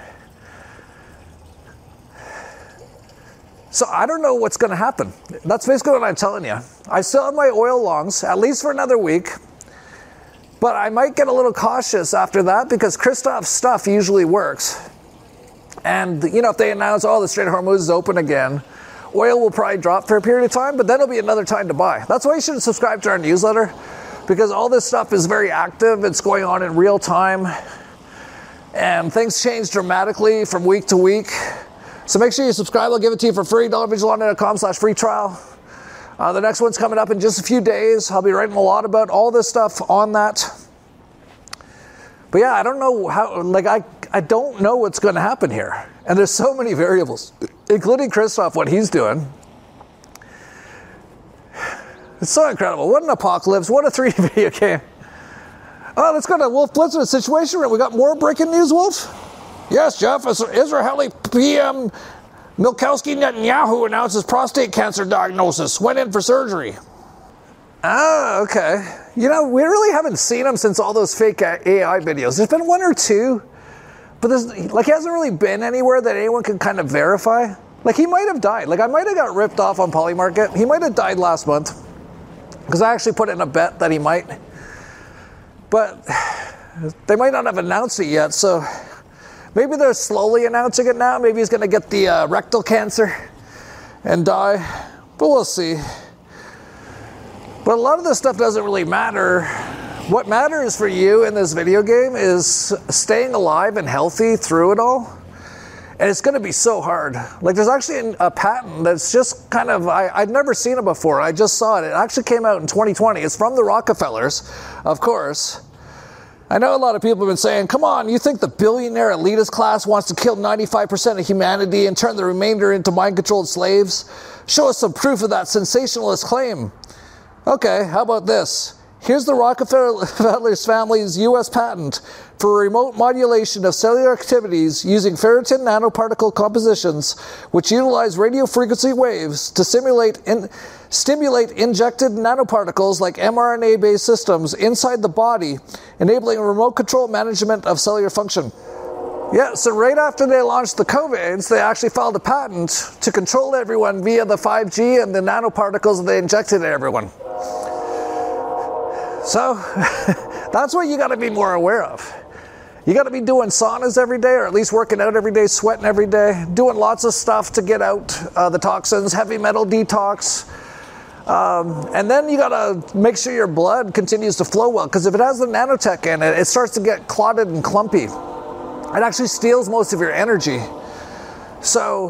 S2: So I don't know what's going to happen. That's basically what I'm telling you. I still have my oil longs, at least for another week. But I might get a little cautious after that, because Christoph's stuff usually works. And, you know, if they announce, the Strait of Hormuz is open again, oil will probably drop for a period of time, but then it'll be another time to buy. That's why you should subscribe to our newsletter, because all this stuff is very active. It's going on in real time. And things change dramatically from week to week. So make sure you subscribe. I'll give it to you for free. dollarvigilante.com/free trial. The next one's coming up in just a few days. I'll be writing a lot about all this stuff on that. But yeah, I don't know how, I don't know what's going to happen here. And there's so many variables, including Christoph, what he's doing. It's so incredible. What an apocalypse. What a 3D video game. Oh, let's go to Wolf Blitzer Situation Room. We got more breaking news, Wolf? Yes, Jeff. Israeli PM Milkowski Netanyahu announces prostate cancer diagnosis. Went in for surgery. Oh, okay. You know, we really haven't seen him since all those fake AI videos. There's been one or two, but he hasn't really been anywhere that anyone can kind of verify. He might have died. I might have got ripped off on Polymarket. He might have died last month, because I actually put in a bet that he might. But they might not have announced it yet, so maybe they're slowly announcing it now. Maybe he's going to get the rectal cancer and die, but we'll see. But a lot of this stuff doesn't really matter. What matters for you in this video game is staying alive and healthy through it all. And it's going to be so hard. There's actually a patent that's just kind of, I'd never seen it before. I just saw it. It actually came out in 2020. It's from the Rockefellers, of course. I know a lot of people have been saying, come on, you think the billionaire elitist class wants to kill 95% of humanity and turn the remainder into mind-controlled slaves? Show us some proof of that sensationalist claim. Okay, how about this? Here's the Rockefeller's family's U.S. patent for remote modulation of cellular activities using ferritin nanoparticle compositions, which utilize radio frequency waves to stimulate injected nanoparticles like mRNA-based systems inside the body, enabling remote control management of cellular function. Yeah, so right after they launched the COVIDs, they actually filed a patent to control everyone via the 5G and the nanoparticles they injected at everyone. So that's what you got to be more aware of. You got to be doing saunas every day, or at least working out every day, sweating every day, doing lots of stuff to get out the toxins, heavy metal detox. And then you got to make sure your blood continues to flow well, because if it has the nanotech in it, it starts to get clotted and clumpy. It actually steals most of your energy. So,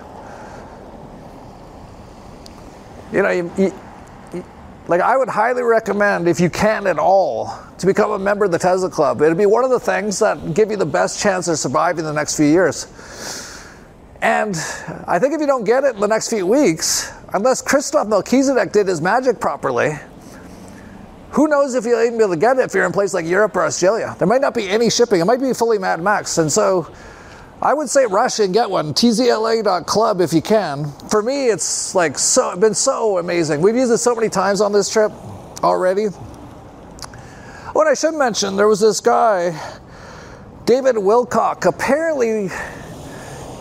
S2: you know, I would highly recommend, if you can at all, to become a member of the Tesla Club. It'll be one of the things that give you the best chance of surviving the next few years. And I think if you don't get it in the next few weeks, unless Christoph Melchizedek did his magic properly, who knows if you'll even be able to get it if you're in a place like Europe or Australia. There might not be any shipping. It might be fully Mad Max. And so I would say rush and get one. tzla.club if you can. For me, it's been so amazing. We've used it so many times on this trip already. Oh, and I should mention, there was this guy, David Wilcock. Apparently,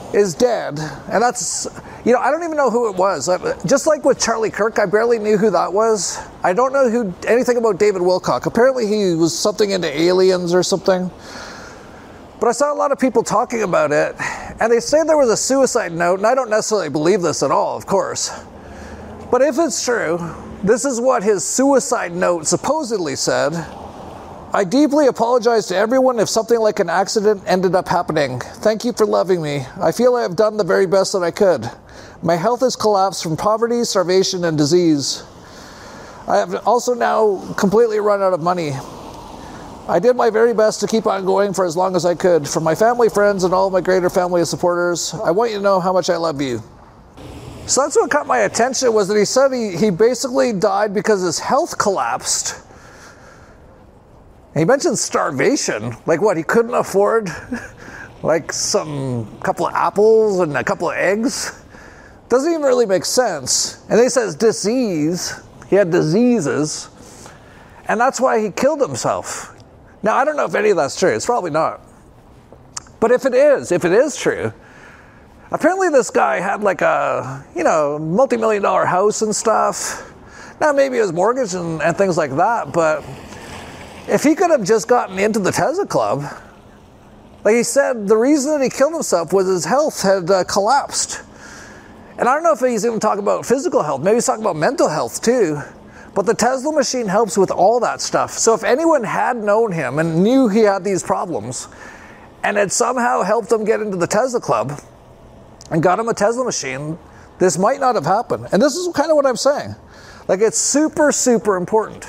S2: is dead, and that's, you know, I don't even know who it was. Just like with Charlie Kirk, I barely knew who that was. I don't know anything about David Wilcock. Apparently he was something into aliens or something. But I saw a lot of people talking about it, and they say there was a suicide note, and I don't necessarily believe this at all, of course. But if it's true, this is what his suicide note supposedly said. I deeply apologize to everyone if something like an accident ended up happening. Thank you for loving me. I feel I have done the very best that I could. My health has collapsed from poverty, starvation, and disease. I have also now completely run out of money. I did my very best to keep on going for as long as I could. For my family, friends, and all of my greater family of supporters, I want you to know how much I love you. So that's what caught my attention, was that he said he basically died because his health collapsed. And he mentioned starvation. Like what, he couldn't afford like couple of apples and a couple of eggs? Doesn't even really make sense. And then he says disease. He had diseases. And that's why he killed himself. Now, I don't know if any of that's true. It's probably not. But if it is true, apparently this guy had like a, multi-million-dollar house and stuff. Now, maybe his mortgage and things like that, but if he could have just gotten into the Tesla Club, like he said, the reason that he killed himself was his health had collapsed. And I don't know if he's even talking about physical health. Maybe he's talking about mental health too. But the Tesla machine helps with all that stuff. So if anyone had known him and knew he had these problems and had somehow helped him get into the Tesla Club and got him a Tesla machine, this might not have happened. And this is kind of what I'm saying. Like, it's super, super important.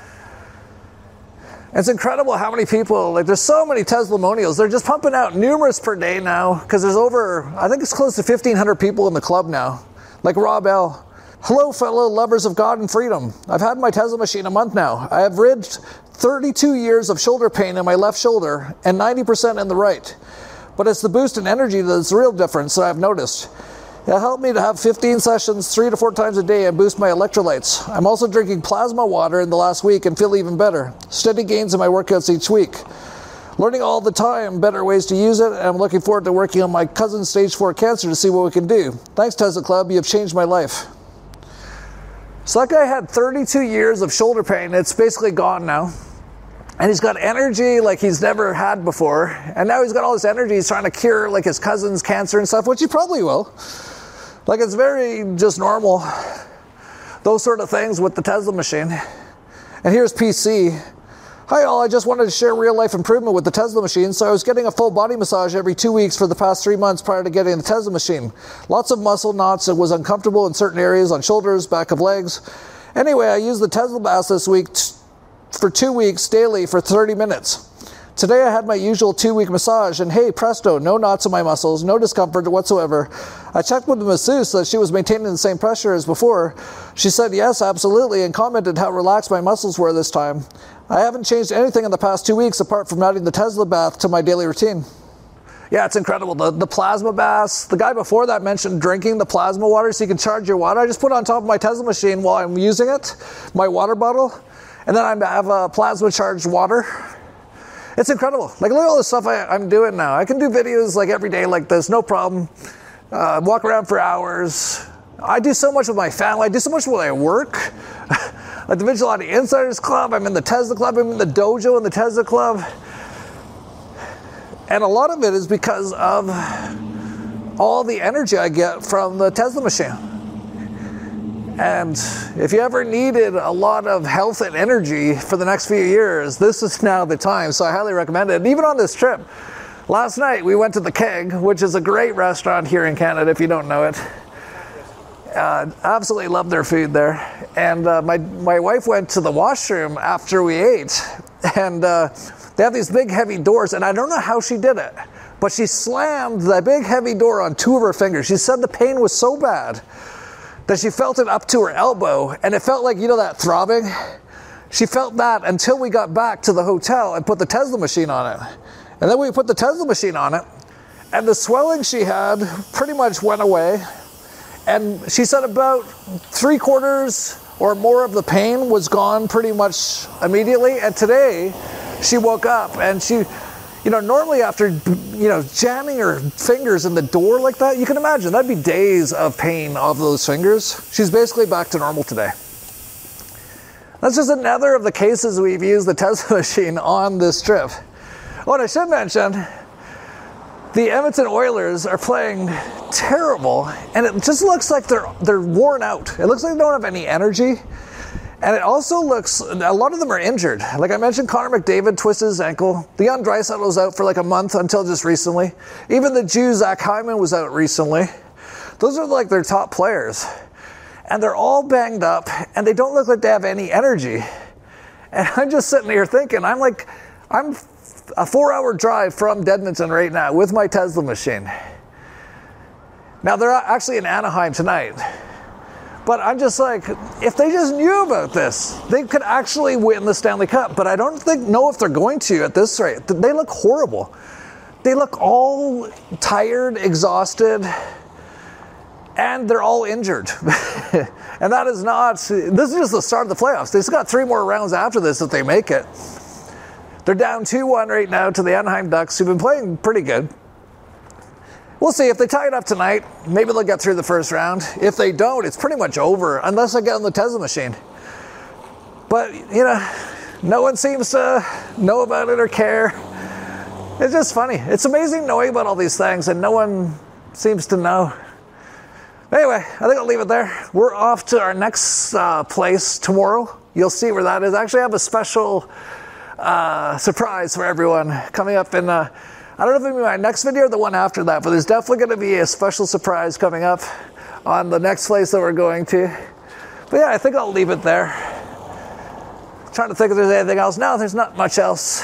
S2: It's incredible how many people, like, there's so many Teslamonials. They're just pumping out numerous per day now, because there's I think it's close to 1,500 people in the club now. Like Rob L. Hello, fellow lovers of God and freedom. I've had my Tesla machine a month now. I have rid 32 years of shoulder pain in my left shoulder and 90% in the right. But it's the boost in energy that's the real difference that I've noticed. It helped me to have 15 sessions 3 to 4 times a day and boost my electrolytes. I'm also drinking plasma water in the last week and feel even better. Steady gains in my workouts each week. Learning all the time better ways to use it, and I'm looking forward to working on my cousin's stage 4 cancer to see what we can do. Thanks, Tesla Club. You have changed my life. So that guy had 32 years of shoulder pain. It's basically gone now. And he's got energy like he's never had before. And now he's got all this energy. He's trying to cure like his cousin's cancer and stuff, which he probably will. Like, it's very just normal. Those sort of things with the Tesla machine. And here's PC. Hi all, I just wanted to share real life improvement with the Tesla machine. So I was getting a full body massage every 2 weeks for the past 3 months prior to getting the Tesla machine. Lots of muscle knots. It was uncomfortable in certain areas on shoulders, back of legs. Anyway, I used the Tesla bath this week for 2 weeks daily for 30 minutes. Today I had my usual 2-week massage, and hey, presto, no knots in my muscles, no discomfort whatsoever. I checked with the masseuse that she was maintaining the same pressure as before. She said yes, absolutely, and commented how relaxed my muscles were this time. I haven't changed anything in the past 2 weeks apart from adding the Tesla bath to my daily routine. Yeah, it's incredible. The plasma baths. The guy before that mentioned drinking the plasma water so you can charge your water. I just put it on top of my Tesla machine while I'm using it, my water bottle, and then I have a plasma charged water. It's incredible. Like, look at all the stuff I'm doing now. I can do videos like every day like this, no problem. Walk around for hours. I do so much with my family. I do so much with my work. At the Vigilante Insiders Club, I'm in the Tesla Club, I'm in the dojo in the Tesla Club. And a lot of it is because of all the energy I get from the Tesla machine. And if you ever needed a lot of health and energy for the next few years, this is now the time. So I highly recommend it. And even on this trip, last night we went to the Keg, which is a great restaurant here in Canada if you don't know it. Absolutely love their food there. And my wife went to the washroom after we ate. And they have these big heavy doors, and I don't know how she did it, but she slammed that big heavy door on 2 of her fingers. She said the pain was so bad that she felt it up to her elbow, and it felt like, that throbbing? She felt that until we got back to the hotel and put the Tesla machine on it. And then we put the Tesla machine on it, and the swelling she had pretty much went away. And she said about 3/4 or more of the pain was gone pretty much immediately. And today she woke up and she, normally after, jamming her fingers in the door like that, you can imagine that'd be days of pain of those fingers. She's basically back to normal today. That's just another of the cases we've used the Tesla machine on this trip. Oh, and I should mention, the Edmonton Oilers are playing terrible, and it just looks like they're worn out. It looks like they don't have any energy. And it also looks, a lot of them are injured. Like I mentioned, Connor McDavid twisted his ankle. Leon Draisaitl was out for like a month until just recently. Even the Jew, Zach Hyman, was out recently. Those are like their top players. And they're all banged up, and they don't look like they have any energy. And I'm just sitting here thinking, I'm a 4-hour drive from Edmonton right now with my Tesla machine. Now, they're actually in Anaheim tonight. But I'm just like, if they just knew about this, they could actually win the Stanley Cup. But I don't know if they're going to at this rate. They look horrible. They look all tired, exhausted, and they're all injured. And that is not, this is just the start of the playoffs. They've got 3 more rounds after this if they make it. They're down 2-1 right now to the Anaheim Ducks, who've been playing pretty good. We'll see. If they tie it up tonight, maybe they'll get through the first round. If they don't, it's pretty much over, unless I get on the Tesla machine. But, no one seems to know about it or care. It's just funny. It's amazing knowing about all these things, and no one seems to know. Anyway, I think I'll leave it there. We're off to our next place tomorrow. You'll see where that is. I actually have a special surprise for everyone coming up in... I don't know if it'll be my next video or the one after that, but there's definitely going to be a special surprise coming up on the next place that we're going to. But yeah, I think I'll leave it there. I'm trying to think if there's anything else. No, there's not much else.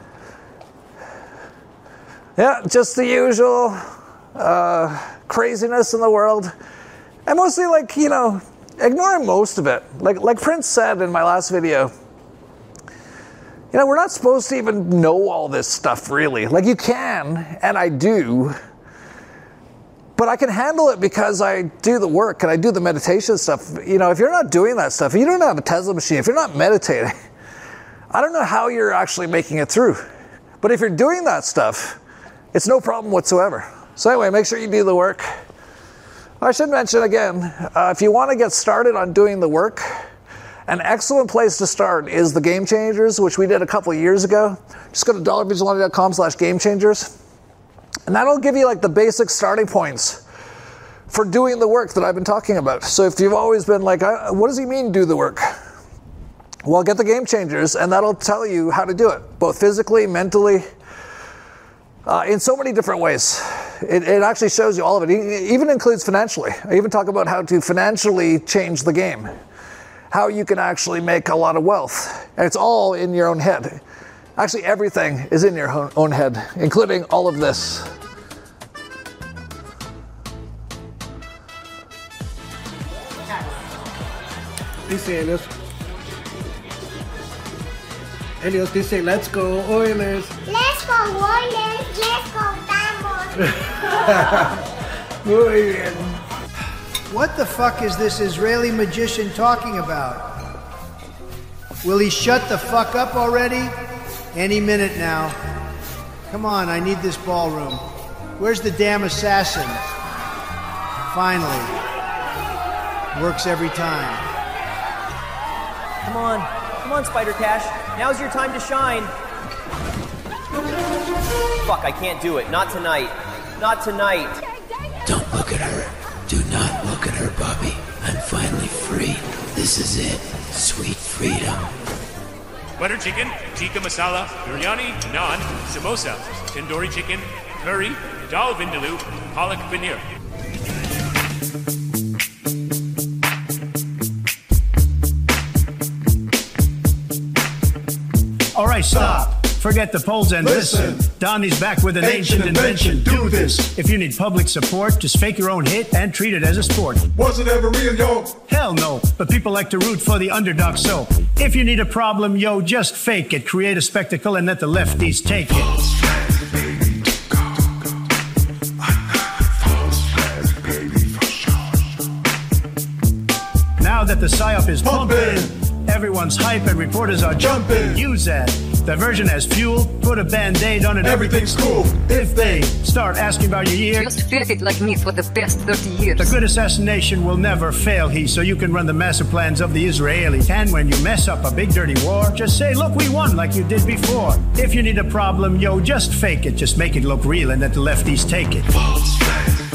S2: Yeah, just the usual craziness in the world. And mostly ignoring most of it. Like Prince said in my last video, we're not supposed to even know all this stuff, really. Like, you can, and I do, but I can handle it because I do the work and I do the meditation stuff. If you're not doing that stuff, if you don't have a Tesla machine, if you're not meditating, I don't know how you're actually making it through. But if you're doing that stuff, it's no problem whatsoever. So anyway, make sure you do the work. I should mention again, if you want to get started on doing the work, an excellent place to start is the Game Changers, which we did a couple of years ago. Just go to dollarvigilante.com/gamechangers. And that'll give you the basic starting points for doing the work that I've been talking about. So if you've always been like, what does he mean do the work? Well, get the Game Changers, and that'll tell you how to do it, both physically, mentally, in so many different ways. It actually shows you all of it. It even includes financially. I even talk about how to financially change the game. How you can actually make a lot of wealth. And it's all in your own head. Actually, everything is in your own head, including all of this. Dice Helios dice, let's go Oilers.
S1: Let's go Oilers, let's go Vamos.
S2: Muy bien.
S22: What the fuck is this Israeli magician talking about? Will he shut the fuck up already? Any minute now. Come on, I need this ballroom. Where's the damn assassin? Finally. Works every time.
S23: Come on, Spider Cash. Now's your time to shine. Fuck, I can't do it. Not tonight. Not tonight.
S24: Don't look at her. Do not look at her, Bobby. I'm finally free. This is it. Sweet freedom.
S25: Butter chicken, tikka masala, biryani, naan, samosa, tandoori chicken, curry, dal vindaloo, palak paneer.
S26: All right, stop. Forget the polls and listen. Donnie's back with an ancient invention. Do this. If you need public support, just fake your own hit and treat it as a sport. Was it ever real, yo? Hell no, but people like to root for the underdog, so if you need a problem, yo, just fake it. Create a spectacle and let the lefties take it. Now that the PSYOP is pumping, everyone's hype and reporters are jumping. Use that. Diversion has fuel, put a band-aid on it, everything's cool. If they start asking about your year,
S3: just face it like me for the past 30 years.
S26: The good assassination will never fail, so you can run the master plans of the Israelis. And when you mess up a big dirty war, just say, look, we won like you did before. If you need a problem, just fake it. Just make it look real and let the lefties take it. False flag.